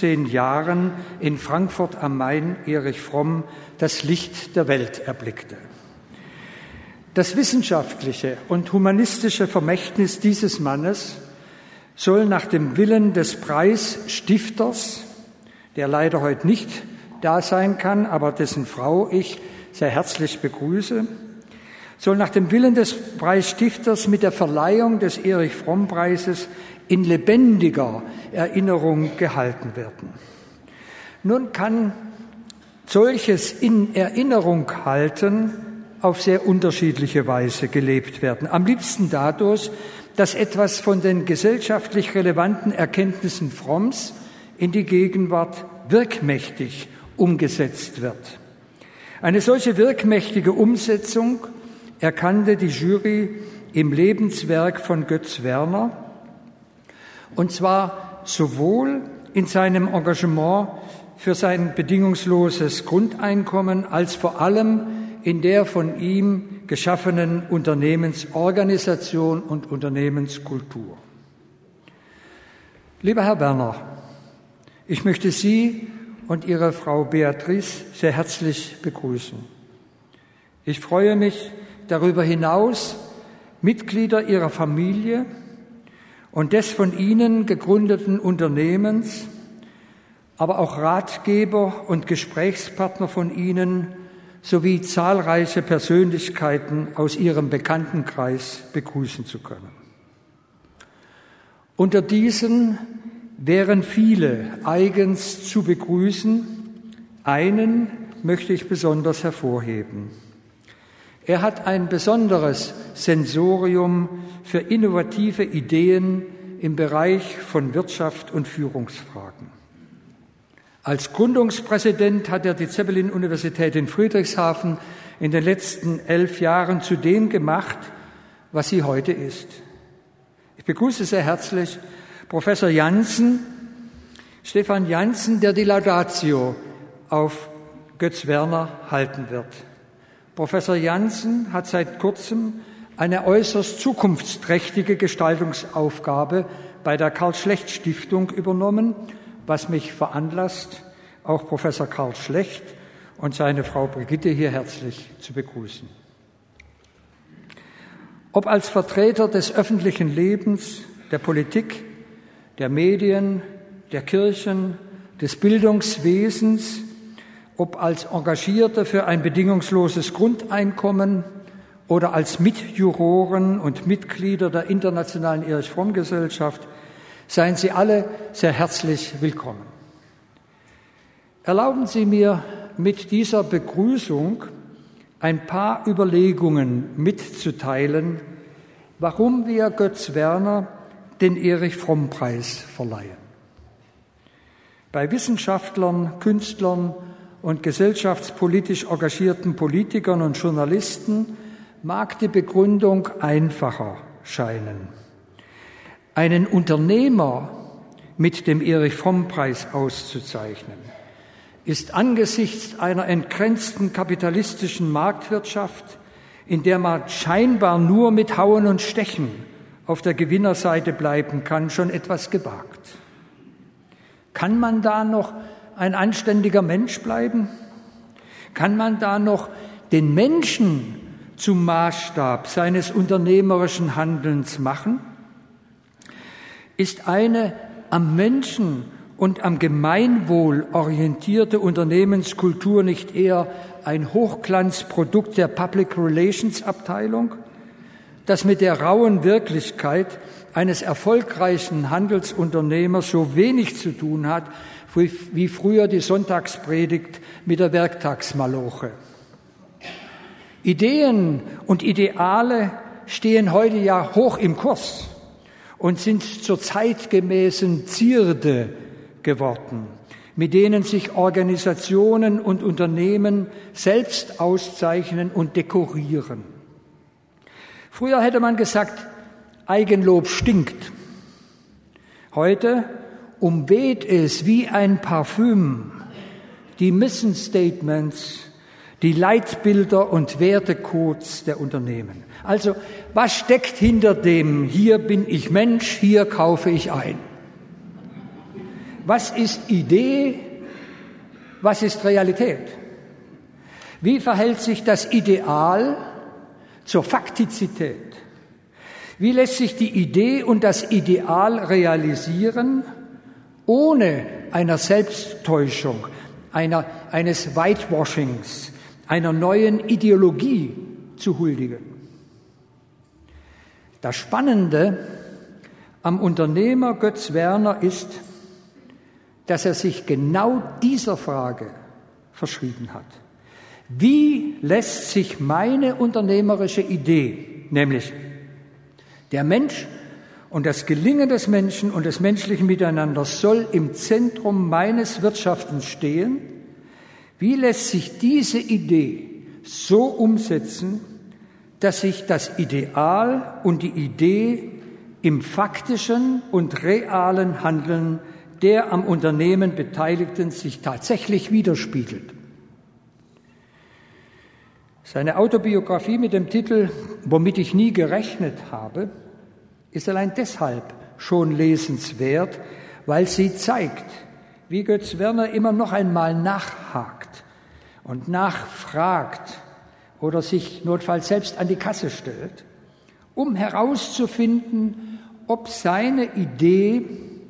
15 Jahren in Frankfurt am Main Erich Fromm das Licht der Welt erblickte. Das wissenschaftliche und humanistische Vermächtnis dieses Mannes soll nach dem Willen des Preisstifters, der leider heute nicht da sein kann, aber dessen Frau ich sehr herzlich begrüße, soll nach dem Willen des Preisstifters mit der Verleihung des Erich-Fromm-Preises in lebendiger Erinnerung gehalten werden. Nun kann solches in Erinnerung halten auf sehr unterschiedliche Weise gelebt werden. Am liebsten dadurch, dass etwas von den gesellschaftlich relevanten Erkenntnissen Fromms in die Gegenwart wirkmächtig umgesetzt wird. Eine solche wirkmächtige Umsetzung erkannte die Jury im Lebenswerk von Götz Werner, und zwar sowohl in seinem Engagement für sein bedingungsloses Grundeinkommen als vor allem in der von ihm geschaffenen Unternehmensorganisation und Unternehmenskultur. Lieber Herr Werner, ich möchte Sie und Ihre Frau Beatrice sehr herzlich begrüßen. Ich freue mich darüber hinaus, Mitglieder Ihrer Familie und des von Ihnen gegründeten Unternehmens, aber auch Ratgeber und Gesprächspartner von Ihnen sowie zahlreiche Persönlichkeiten aus Ihrem Bekanntenkreis begrüßen zu können. Unter diesen wären viele eigens zu begrüßen. Einen möchte ich besonders hervorheben. Er hat ein besonderes Sensorium für innovative Ideen im Bereich von Wirtschaft und Führungsfragen. Als Gründungspräsident hat er die Zeppelin-Universität in Friedrichshafen in den letzten 11 Jahren zu dem gemacht, was sie heute ist. Ich begrüße sehr herzlich Professor Janssen, Stefan Janssen, der die Laudatio auf Götz Werner halten wird. Professor Janssen hat seit kurzem eine äußerst zukunftsträchtige Gestaltungsaufgabe bei der Karl-Schlecht-Stiftung übernommen, was mich veranlasst, auch Professor Karl Schlecht und seine Frau Brigitte hier herzlich zu begrüßen. Ob als Vertreter des öffentlichen Lebens, der Politik, der Medien, der Kirchen, des Bildungswesens, ob als Engagierte für ein bedingungsloses Grundeinkommen oder als Mitjuroren und Mitglieder der Internationalen Erich-Fromm-Gesellschaft, seien Sie alle sehr herzlich willkommen. Erlauben Sie mir mit dieser Begrüßung ein paar Überlegungen mitzuteilen, warum wir Götz Werner den Erich-Fromm-Preis verleihen. Bei Wissenschaftlern, Künstlern und gesellschaftspolitisch engagierten Politikern und Journalisten mag die Begründung einfacher scheinen. Einen Unternehmer mit dem Erich-Fromm-Preis auszuzeichnen, ist angesichts einer entgrenzten kapitalistischen Marktwirtschaft, in der man scheinbar nur mit Hauen und Stechen auf der Gewinnerseite bleiben kann, schon etwas gewagt. Kann man da noch ein anständiger Mensch bleiben? Kann man da noch den Menschen zum Maßstab seines unternehmerischen Handelns machen? Ist eine am Menschen und am Gemeinwohl orientierte Unternehmenskultur nicht eher ein Hochglanzprodukt der Public Relations Abteilung, das mit der rauen Wirklichkeit eines erfolgreichen Handelsunternehmers so wenig zu tun hat, wie früher die Sonntagspredigt mit der Werktagsmaloche? Ideen und Ideale stehen heute ja hoch im Kurs und sind zur zeitgemäßen Zierde geworden, mit denen sich Organisationen und Unternehmen selbst auszeichnen und dekorieren. Früher hätte man gesagt, Eigenlob stinkt. Heute umweht es wie ein Parfüm die Mission Statements, die Leitbilder und Wertecodes der Unternehmen. Also, was steckt hinter dem, hier bin ich Mensch, hier kaufe ich ein? was ist Idee, was ist Realität? Wie verhält sich das Ideal zur Faktizität? Wie lässt sich die Idee und das Ideal realisieren, ohne einer Selbsttäuschung, eines Whitewashings, einer neuen Ideologie zu huldigen? Das Spannende am Unternehmer Götz Werner ist, dass er sich genau dieser Frage verschrieben hat. Wie lässt sich meine unternehmerische Idee, nämlich der Mensch und das Gelingen des Menschen und des menschlichen Miteinanders soll im Zentrum meines Wirtschaftens stehen, wie lässt sich diese Idee so umsetzen, dass sich das Ideal und die Idee im faktischen und realen Handeln der am Unternehmen Beteiligten sich tatsächlich widerspiegelt. Seine Autobiografie mit dem Titel »Womit ich nie gerechnet habe« ist allein deshalb schon lesenswert, weil sie zeigt, wie Götz Werner immer noch einmal nachhakt und nachfragt oder sich notfalls selbst an die Kasse stellt, um herauszufinden, ob seine Idee,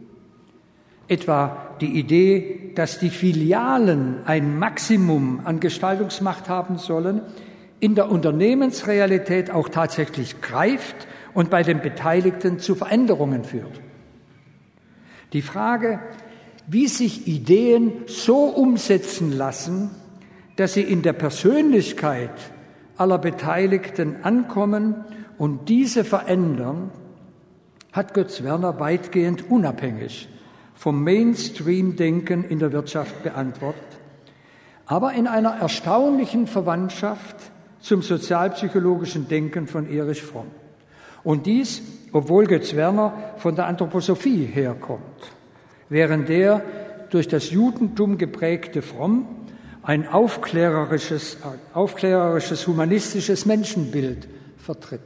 etwa die Idee, dass die Filialen ein Maximum an Gestaltungsmacht haben sollen, in der Unternehmensrealität auch tatsächlich greift und bei den Beteiligten zu Veränderungen führt. Die Frage, wie sich Ideen so umsetzen lassen, dass sie in der Persönlichkeit aller Beteiligten ankommen und diese verändern, hat Götz Werner weitgehend unabhängig vom Mainstream-Denken in der Wirtschaft beantwortet, aber in einer erstaunlichen Verwandtschaft zum sozialpsychologischen Denken von Erich Fromm. Und dies, obwohl Götz Werner von der Anthroposophie herkommt, während der durch das Judentum geprägte Fromm ein aufklärerisches, humanistisches Menschenbild vertritt.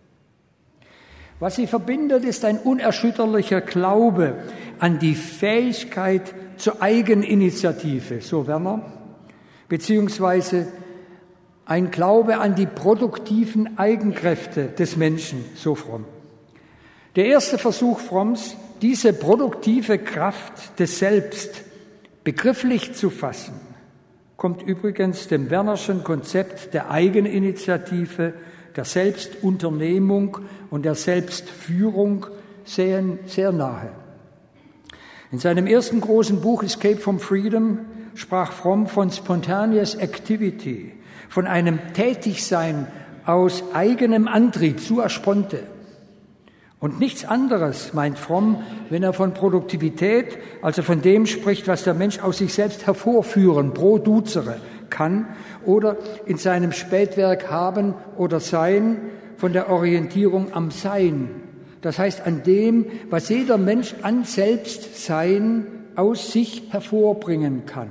Was sie verbindet, ist ein unerschütterlicher Glaube an die Fähigkeit zur Eigeninitiative, so Werner, beziehungsweise ein Glaube an die produktiven Eigenkräfte des Menschen, so Fromm. Der erste Versuch Fromms, diese produktive Kraft des Selbst begrifflich zu fassen, kommt übrigens dem Wernerschen Konzept der Eigeninitiative, der Selbstunternehmung und der Selbstführung sehr, sehr nahe. In seinem ersten großen Buch Escape from Freedom sprach Fromm von Spontaneous Activity, von einem Tätigsein aus eigenem Antrieb, sua sponte. Und nichts anderes meint Fromm, wenn er von Produktivität, also von dem spricht, was der Mensch aus sich selbst hervorführen, producere, kann, oder in seinem Spätwerk Haben oder Sein von der Orientierung am Sein. Das heißt an dem, was jeder Mensch an Selbstsein aus sich hervorbringen kann.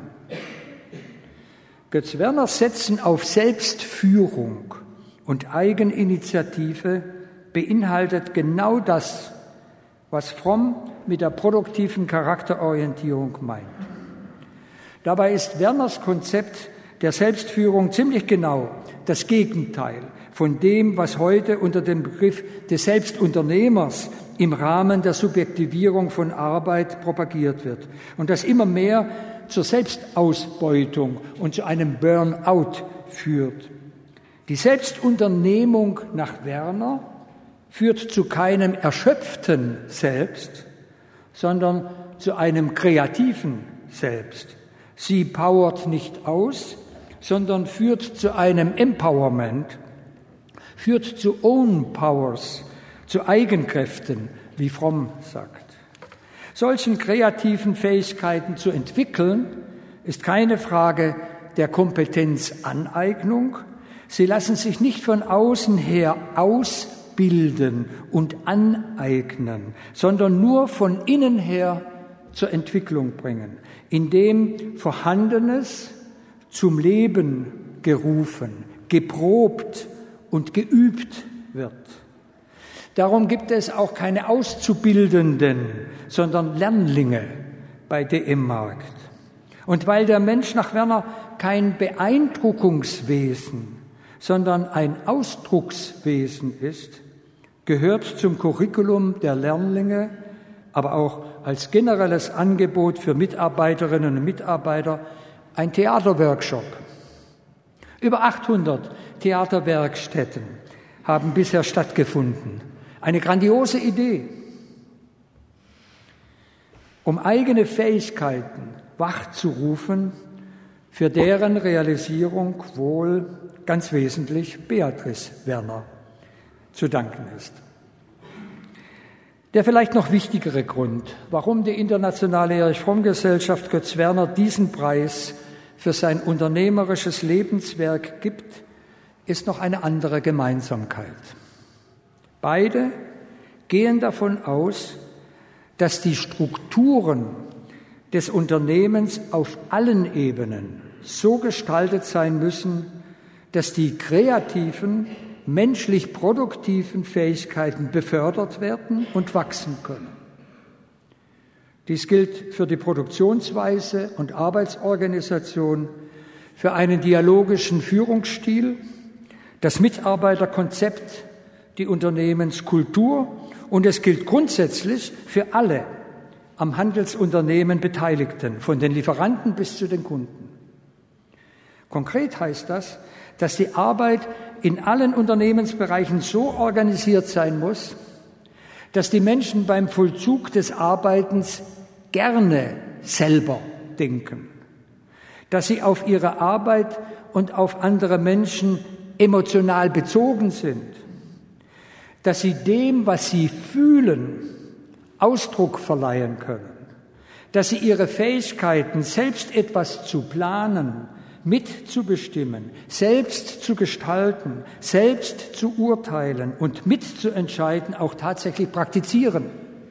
Götz Werners Setzen auf Selbstführung und Eigeninitiative beinhaltet genau das, was Fromm mit der produktiven Charakterorientierung meint. Dabei ist Werners Konzept der Selbstführung ziemlich genau das Gegenteil von dem, was heute unter dem Begriff des Selbstunternehmers im Rahmen der Subjektivierung von Arbeit propagiert wird und das immer mehr zur Selbstausbeutung und zu einem Burnout führt. Die Selbstunternehmung nach Werner führt zu keinem erschöpften Selbst, sondern zu einem kreativen Selbst. Sie powert nicht aus, sondern führt zu einem Empowerment, führt zu Own Powers, zu Eigenkräften, wie Fromm sagt. Solchen kreativen Fähigkeiten zu entwickeln, ist keine Frage der Kompetenzaneignung. Sie lassen sich nicht von außen her ausbilden und aneignen, sondern nur von innen her zur Entwicklung bringen, indem Vorhandenes zum Leben gerufen, geprobt und geübt wird. Darum gibt es auch keine Auszubildenden, sondern Lernlinge bei DM Markt. Und weil der Mensch nach Werner kein Beeindruckungswesen, sondern ein Ausdruckswesen ist, gehört zum Curriculum der Lernlinge, aber auch als generelles Angebot für Mitarbeiterinnen und Mitarbeiter ein Theaterworkshop. Über 800 Theaterwerkstätten haben bisher stattgefunden. Eine grandiose Idee, um eigene Fähigkeiten wachzurufen, für deren Realisierung wohl ganz wesentlich Beatrice Werner zu danken ist. Der vielleicht noch wichtigere Grund, warum die Internationale Erich-Fromm-Gesellschaft Götz Werner diesen Preis für sein unternehmerisches Lebenswerk gibt, ist noch eine andere Gemeinsamkeit. Beide gehen davon aus, dass die Strukturen des Unternehmens auf allen Ebenen so gestaltet sein müssen, dass die kreativen, menschlich produktiven Fähigkeiten befördert werden und wachsen können. Dies gilt für die Produktionsweise und Arbeitsorganisation, für einen dialogischen Führungsstil, das Mitarbeiterkonzept, die Unternehmenskultur und es gilt grundsätzlich für alle am Handelsunternehmen Beteiligten, von den Lieferanten bis zu den Kunden. Konkret heißt das, dass die Arbeit in allen Unternehmensbereichen so organisiert sein muss, dass die Menschen beim Vollzug des Arbeitens gerne selber denken, dass sie auf ihre Arbeit und auf andere Menschen emotional bezogen sind, dass sie dem, was sie fühlen, Ausdruck verleihen können, dass sie ihre Fähigkeiten, selbst etwas zu planen, mitzubestimmen, selbst zu gestalten, selbst zu urteilen und mitzuentscheiden, auch tatsächlich praktizieren.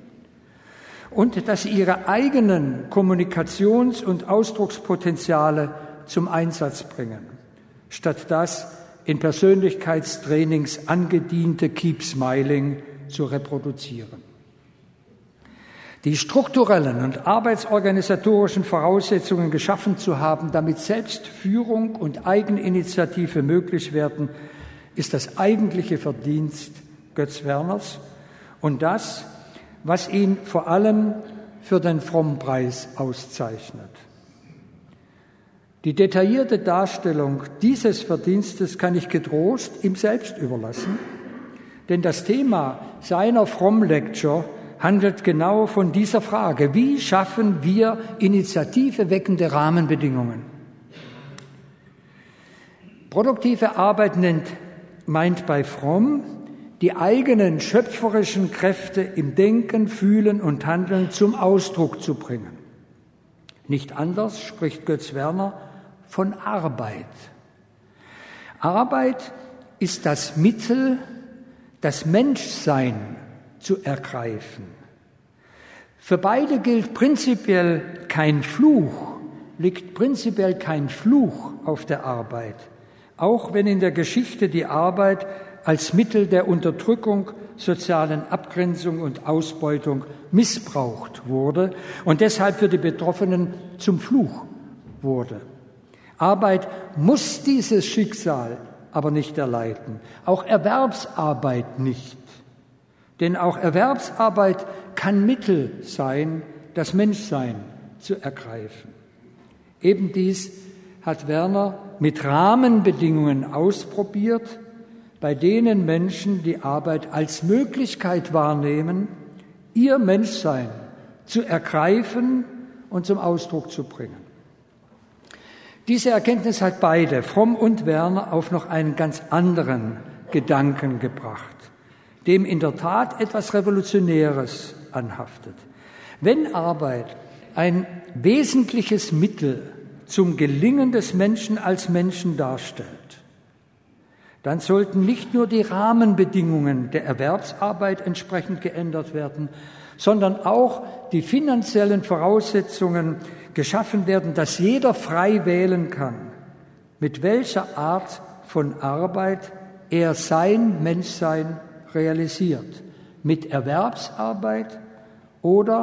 Und dass sie ihre eigenen Kommunikations- und Ausdruckspotenziale zum Einsatz bringen, statt das in Persönlichkeitstrainings angediente Keep Smiling zu reproduzieren. Die strukturellen und arbeitsorganisatorischen Voraussetzungen geschaffen zu haben, damit Selbstführung und Eigeninitiative möglich werden, ist das eigentliche Verdienst Götz Werners und das, was ihn vor allem für den Fromm-Preis auszeichnet. Die detaillierte Darstellung dieses Verdienstes kann ich getrost ihm selbst überlassen, denn das Thema seiner Fromm-Lecture handelt genau von dieser Frage: Wie schaffen wir initiativeweckende Rahmenbedingungen? Produktive Arbeit meint bei Fromm, die eigenen schöpferischen Kräfte im Denken, Fühlen und Handeln zum Ausdruck zu bringen. Nicht anders spricht Götz Werner von Arbeit. Arbeit ist das Mittel, das Menschsein zu ergreifen. Für beide gilt prinzipiell kein Fluch, liegt prinzipiell kein Fluch auf der Arbeit, auch wenn in der Geschichte die Arbeit als Mittel der Unterdrückung, sozialen Abgrenzung und Ausbeutung missbraucht wurde und deshalb für die Betroffenen zum Fluch wurde. Arbeit muss dieses Schicksal aber nicht erleiden, auch Erwerbsarbeit nicht. Denn auch Erwerbsarbeit kann Mittel sein, das Menschsein zu ergreifen. Eben dies hat Werner mit Rahmenbedingungen ausprobiert, bei denen Menschen die Arbeit als Möglichkeit wahrnehmen, ihr Menschsein zu ergreifen und zum Ausdruck zu bringen. Diese Erkenntnis hat beide, Fromm und Werner, auf noch einen ganz anderen Gedanken gebracht, dem in der Tat etwas Revolutionäres anhaftet. Wenn Arbeit ein wesentliches Mittel zum Gelingen des Menschen als Menschen darstellt, dann sollten nicht nur die Rahmenbedingungen der Erwerbsarbeit entsprechend geändert werden, sondern auch die finanziellen Voraussetzungen geschaffen werden, dass jeder frei wählen kann, mit welcher Art von Arbeit er sein Menschsein realisiert. Mit Erwerbsarbeit oder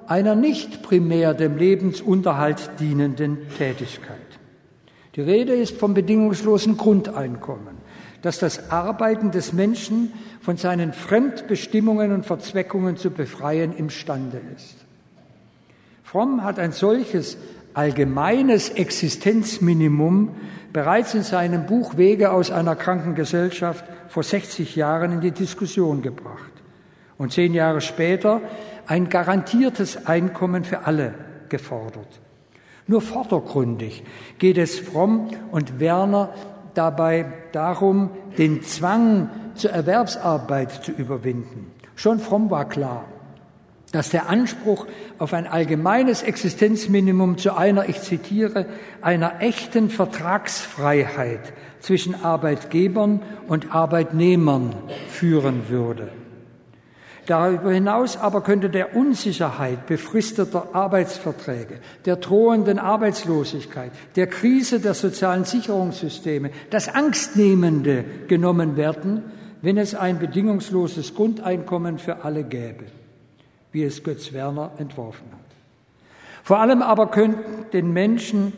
einer nicht primär dem Lebensunterhalt dienenden Tätigkeit. Die Rede ist vom bedingungslosen Grundeinkommen, das das Arbeiten des Menschen von seinen Fremdbestimmungen und Verzweckungen zu befreien imstande ist. Fromm hat ein solches allgemeines Existenzminimum bereits in seinem Buch Wege aus einer kranken Gesellschaft vor 60 Jahren in die Diskussion gebracht und 10 Jahre später ein garantiertes Einkommen für alle gefordert. Nur vordergründig geht es Fromm und Werner dabei darum, den Zwang zur Erwerbsarbeit zu überwinden. Schon Fromm war klar, dass der Anspruch auf ein allgemeines Existenzminimum zu einer, ich zitiere, einer echten Vertragsfreiheit zwischen Arbeitgebern und Arbeitnehmern führen würde. Darüber hinaus aber könnte der Unsicherheit befristeter Arbeitsverträge, der drohenden Arbeitslosigkeit, der Krise der sozialen Sicherungssysteme das Angstnehmende genommen werden, wenn es ein bedingungsloses Grundeinkommen für alle gäbe, wie es Götz Werner entworfen hat. Vor allem aber könnten den Menschen,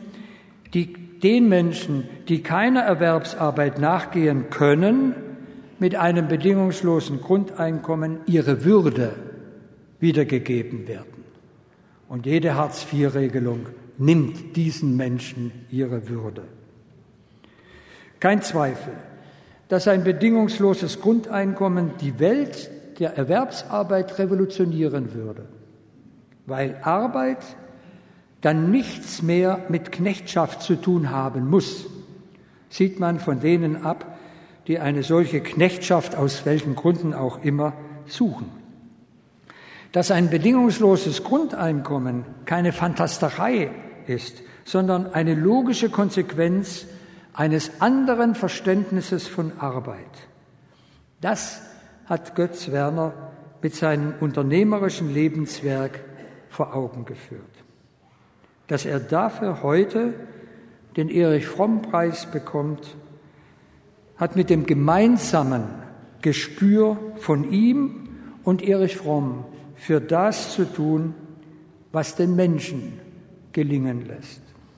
die keiner Erwerbsarbeit nachgehen können, mit einem bedingungslosen Grundeinkommen ihre Würde wiedergegeben werden. Und jede Hartz-IV-Regelung nimmt diesen Menschen ihre Würde. Kein Zweifel, dass ein bedingungsloses Grundeinkommen die Welt der Erwerbsarbeit revolutionieren würde, weil Arbeit dann nichts mehr mit Knechtschaft zu tun haben muss, sieht man von denen ab, die eine solche Knechtschaft aus welchen Gründen auch immer suchen. Dass ein bedingungsloses Grundeinkommen keine Fantasterei ist, sondern eine logische Konsequenz eines anderen Verständnisses von Arbeit. Das hat Götz Werner mit seinem unternehmerischen Lebenswerk vor Augen geführt. Dass er dafür heute den Erich-Fromm-Preis bekommt, hat mit dem gemeinsamen Gespür von ihm und Erich Fromm für das zu tun, was den Menschen gelingen lässt.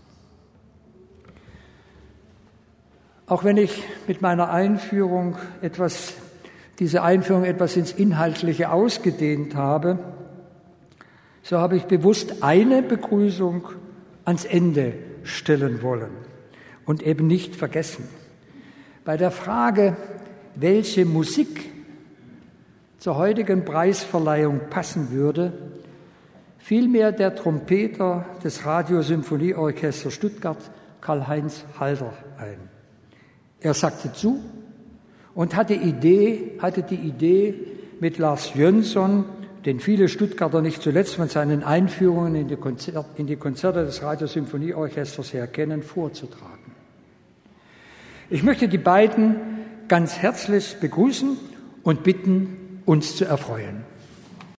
Auch wenn ich mit meiner diese Einführung etwas ins Inhaltliche ausgedehnt habe, so habe ich bewusst eine Begrüßung ans Ende stellen wollen und eben nicht vergessen. Bei der Frage, welche Musik zur heutigen Preisverleihung passen würde, fiel mir der Trompeter des Radiosymphonieorchesters Stuttgart, Karl-Heinz Halder, ein. Er sagte zu und hatte die Idee, mit Lars Jönsson, den viele Stuttgarter nicht zuletzt von seinen Einführungen in die Konzerte des Radiosymphonieorchesters her kennen, vorzutragen. Ich möchte die beiden ganz herzlich begrüßen und bitten, uns zu erfreuen.